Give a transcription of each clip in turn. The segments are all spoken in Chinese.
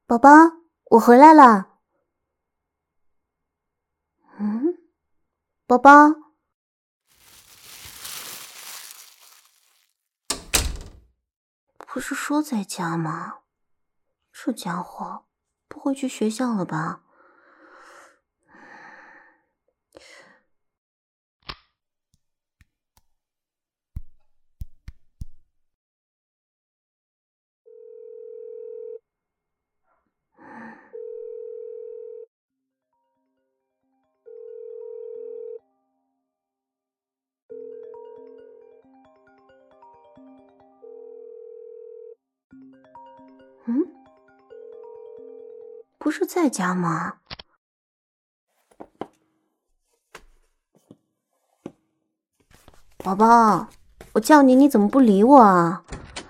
宝宝，我回来了。嗯，宝宝，不是说在家吗？这家伙不会去学校了吧？嗯，不是在家吗？宝宝，我叫你，你怎么不理我啊？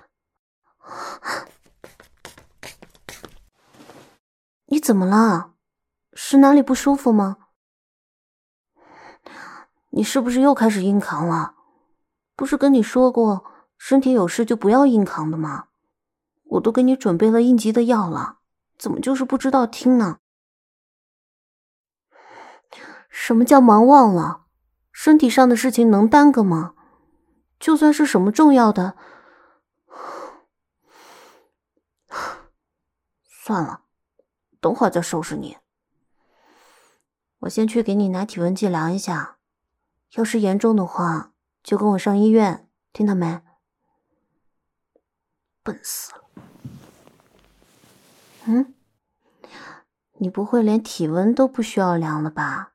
你怎么了？是哪里不舒服吗？你是不是又开始硬扛了？不是跟你说过，身体有事就不要硬扛的吗？我都给你准备了应急的药了，怎么就是不知道听呢？什么叫忙忘了？身体上的事情能耽搁吗？就算是什么重要的，算了，等会儿再收拾你。我先去给你拿体温计量一下，要是严重的话，就跟我上医院，听到没？笨死了。嗯，你不会连体温都不需要量了吧？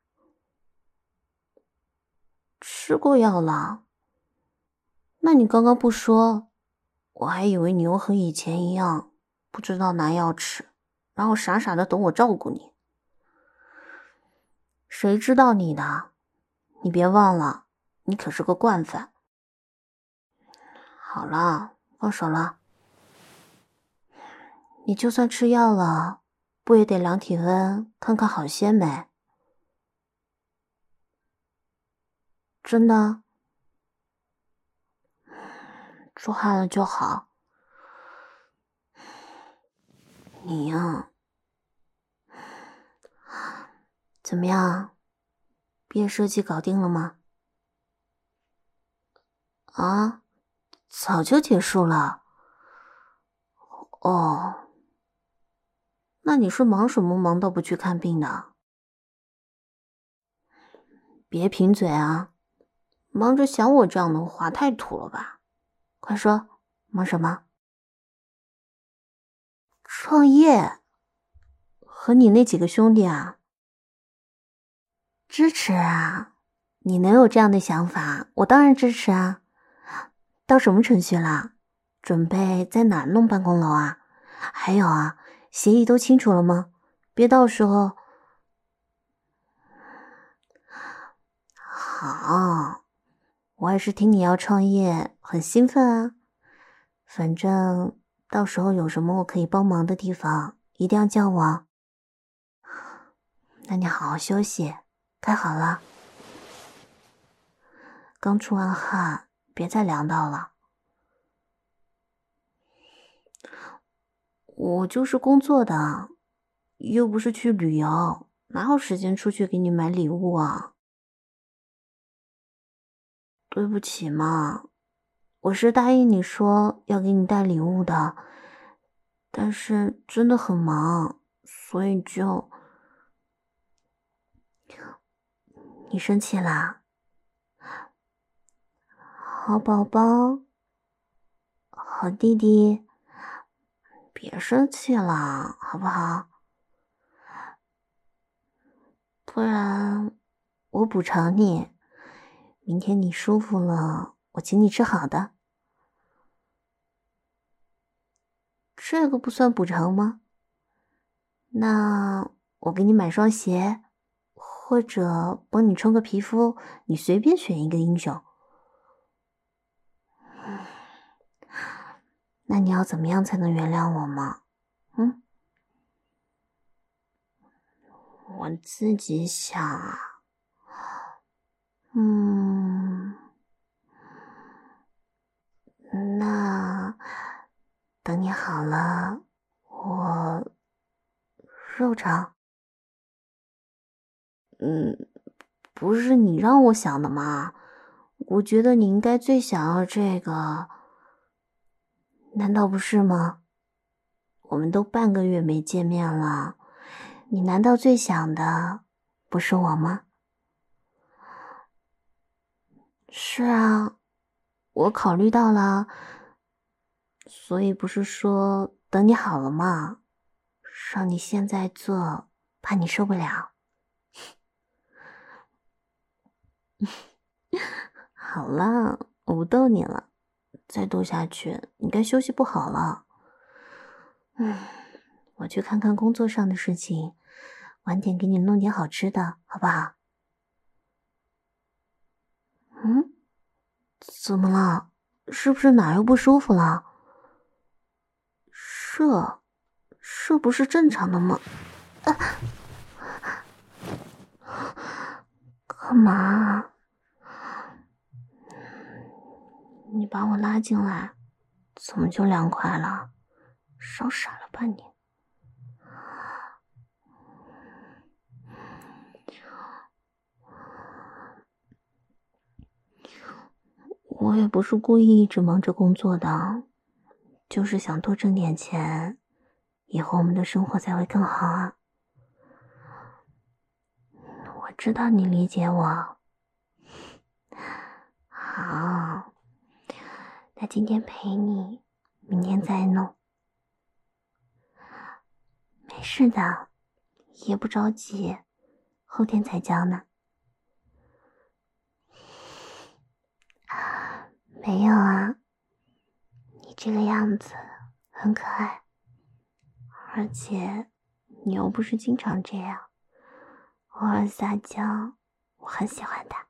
吃过药了？那你刚刚不说，我还以为你又和以前一样，不知道拿药吃，然后傻傻的等我照顾你。谁知道你的？你别忘了，你可是个惯犯。好了，放手了。你就算吃药了，不也得量体温，看看好些没？真的？出汗了就好。你呀，怎么样？毕业设计搞定了吗？啊，早就结束了。哦，那你是忙什么忙到不去看病的？别贫嘴啊，忙着想我这样的话太土了吧？快说，忙什么？创业？和你那几个兄弟啊？支持啊！你能有这样的想法，我当然支持啊。到什么程序了？准备在哪弄办公楼啊？还有啊，协议都清楚了吗？别到时候……好，我也是听你要创业，很兴奋啊。反正到时候有什么我可以帮忙的地方，一定要叫我。那你好好休息，该好了。刚出完汗，别再凉到了。我就是工作的，又不是去旅游，哪有时间出去给你买礼物啊？对不起嘛，我是答应你说要给你带礼物的，但是真的很忙，所以就……你生气啦？好宝宝，好弟弟，别生气了，好不好？不然我补偿你，明天你舒服了，我请你吃好的。这个不算补偿吗？那我给你买双鞋，或者帮你充个皮肤，你随便选一个英雄。那你要怎么样才能原谅我吗？嗯，我自己想啊，嗯，那等你好了，我肉肠。不是你让我想的吗？我觉得你应该最想要这个，难道不是吗？我们都半个月没见面了，你难道最想的不是我吗？是啊，我考虑到了，所以不是说等你好了吗？让你现在做，怕你受不了。好了，我不逗你了，再逗下去你该休息不好了。我去看看工作上的事情，晚点给你弄点好吃的，好不好？怎么了？是不是哪又不舒服了？这不是正常的吗？干嘛？你把我拉进来，怎么就凉快了？烧傻了吧你？我也不是故意一直忙着工作的，就是想多挣点钱，以后我们的生活才会更好啊。我知道你理解我。好，那今天陪你，明天再弄。没事的，也不着急，后天才交呢。没有啊，你这个样子很可爱，而且你又不是经常这样，偶尔撒娇，我很喜欢的。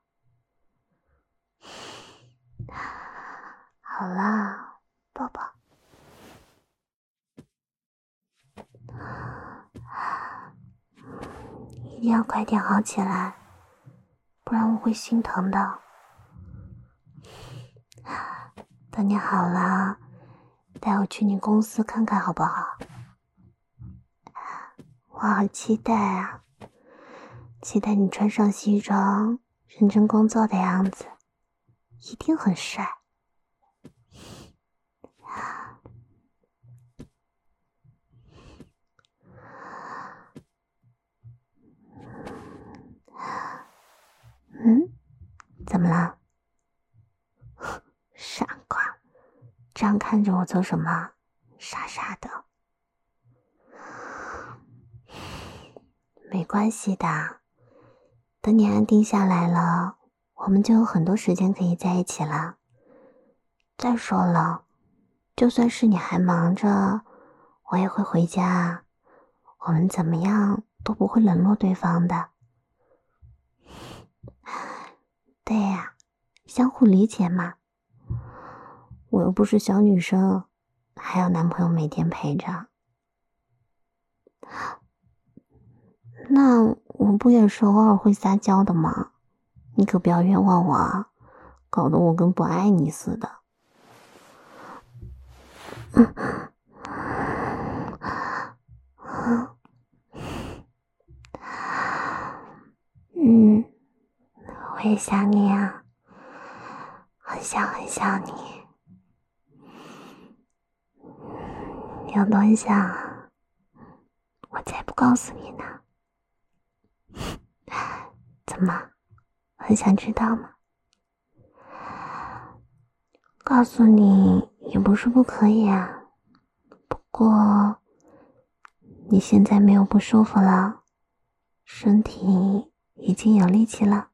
好啦，抱抱。一定要快点好起来，不然我会心疼的。等你好了，带我去你公司看看好不好？我好期待啊，期待你穿上西装认真工作的样子，一定很帅。怎么了？傻瓜，这样看着我做什么？傻傻的。没关系的，等你安定下来了，我们就有很多时间可以在一起了。再说了，就算是你还忙着，我也会回家，我们怎么样都不会冷落对方的。对呀，相互理解嘛。我又不是小女生，还有男朋友每天陪着。那我不也是偶尔会撒娇的吗？你可不要冤枉我啊，搞得我跟不爱你似的。我也想你啊，很想很想你。有多想啊？我才不告诉你呢。怎么，很想知道吗？告诉你也不是不可以啊，不过你现在没有不舒服了，身体已经有力气了。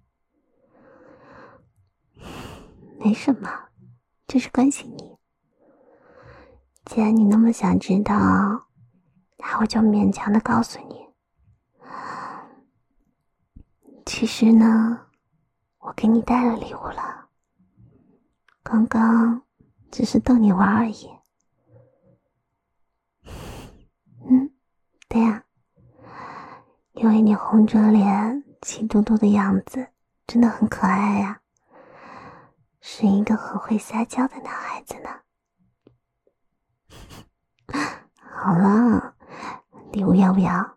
没什么，就是关心你。既然你那么想知道，那我就勉强的告诉你。其实呢，我给你带了礼物了，刚刚只是逗你玩而已。对呀，因为你红着脸气嘟嘟的样子真的很可爱呀，是一个很会撒娇的男孩子呢。好了， 礼物要不要？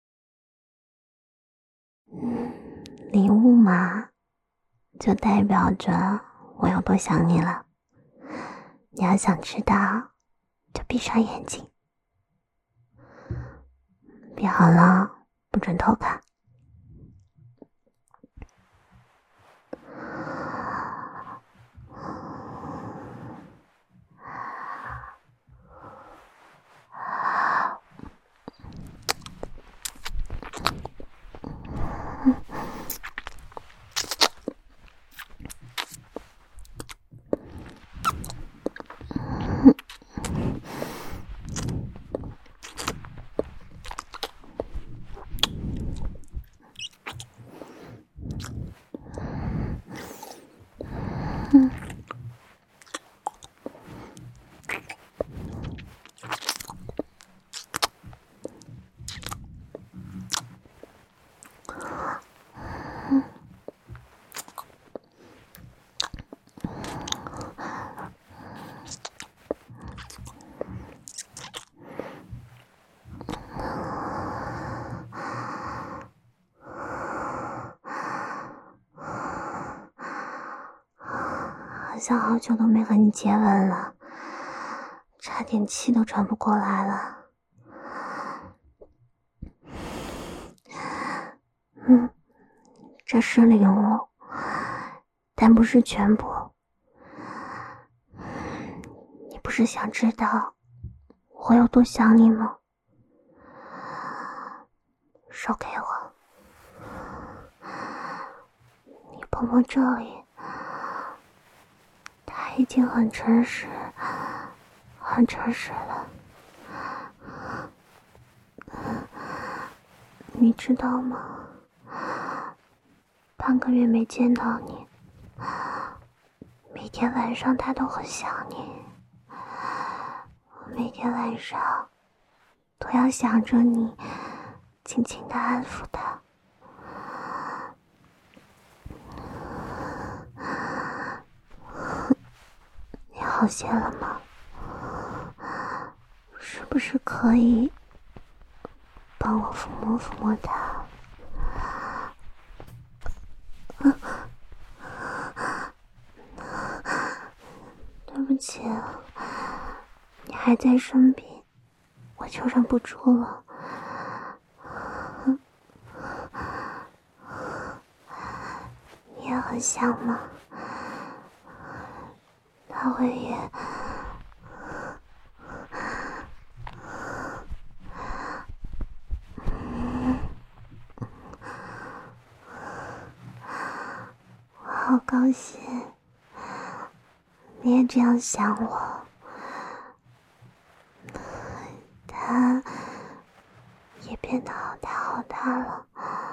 礼物嘛，就代表着我有多想你了。你要想知道，就闭上眼睛。闭好了，不准偷看。好像好久都没和你接吻了，差点气都喘不过来了。这是礼物，但不是全部。你不是想知道我有多想你吗？手给我，你碰碰这里，它已经很诚实，很诚实了。你知道吗？半个月没见到你，每天晚上他都很想你，每天晚上都要想着你，轻轻地安抚他。你好些了吗？是不是可以帮我抚摸抚摸他？对不起，你还在生病，我就忍不住了。你也很想吗？大卫也我好高兴你也这样想我。他也变得好大好大了。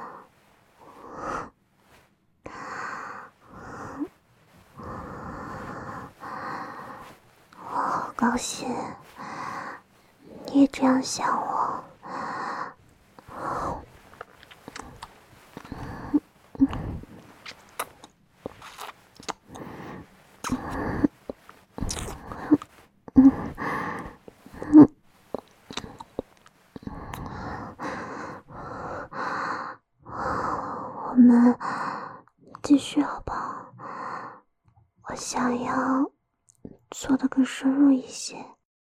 我好高兴你也这样想我。我们继续好不好？我想要做得更深入一些。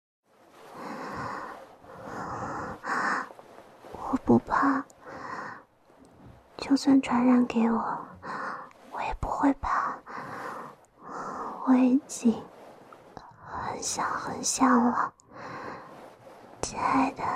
我不怕，就算传染给我，我也不会怕。我已经很想很想了，亲爱的。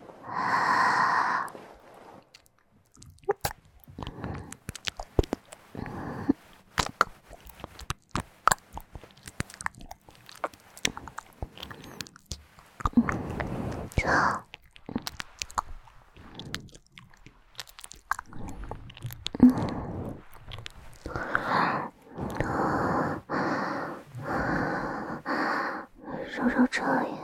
揉揉这里，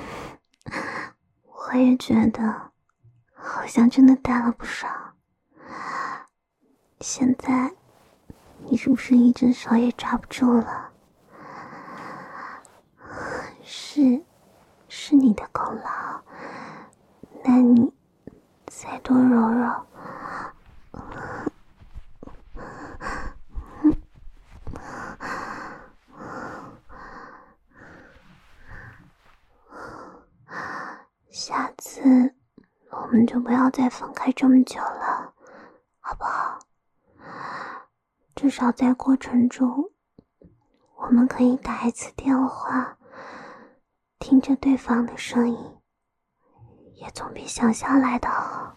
我也觉得好像真的淡了不少。 现在你是不是一只手也抓不住了？是你的功劳，那你再多揉揉。下次我们就不要再分开这么久了，好不好？至少在过程中，我们可以打一次电话，听着对方的声音，也总比想象来的好。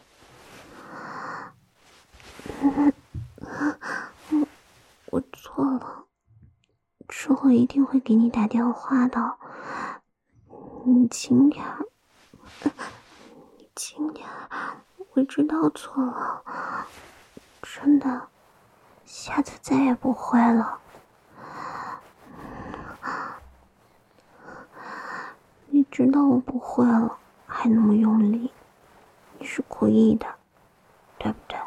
我错了，之后一定会给你打电话的。你轻点儿，你轻点儿，我知道错了，真的，下次再也不会了。你知道我不会了，还那么用力，你是故意的，对不对？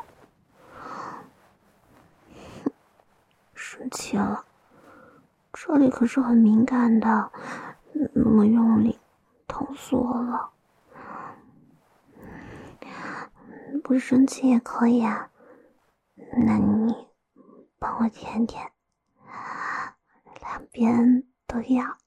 生气了，这里可是很敏感的，那么用力，痛死我了。不生气也可以啊，那你帮我舔舔，两边都要。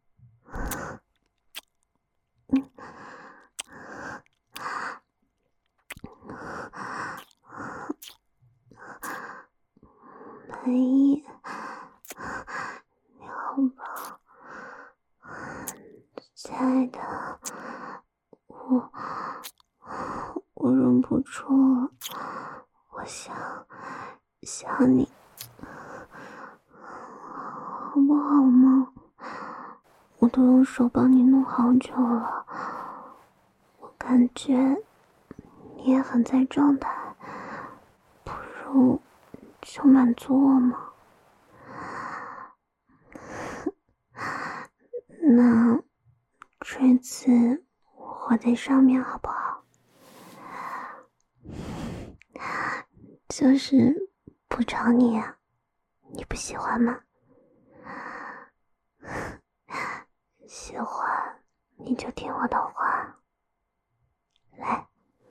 满意，你好棒，亲爱的，我忍不住了，我想你，好不好吗？我都用手帮你弄好久了，我感觉你也很在状态，不如就满足我嘛。那这次我活在上面好不好？就是不找你啊，你不喜欢吗？喜欢你就听我的话，来。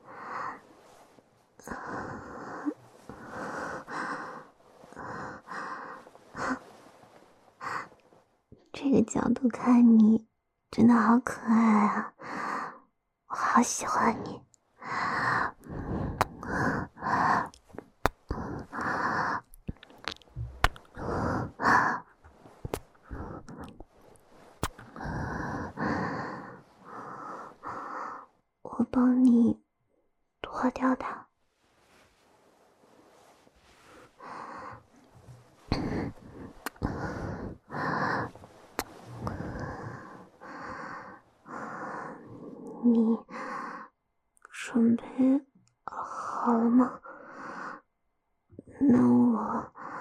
这个角度看你，真的好可爱啊！我好喜欢你。我帮你脱掉它。你准备好了吗？那我